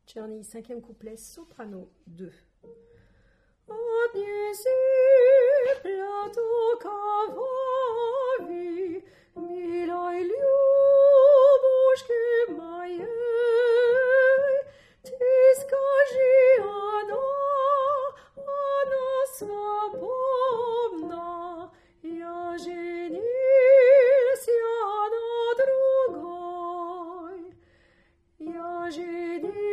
Czerny, 5e couplet, soprano 2. Odniesie platokawowi, miloj lubuszki mojej, ty скажи, она свободна, я женился на другой, я женился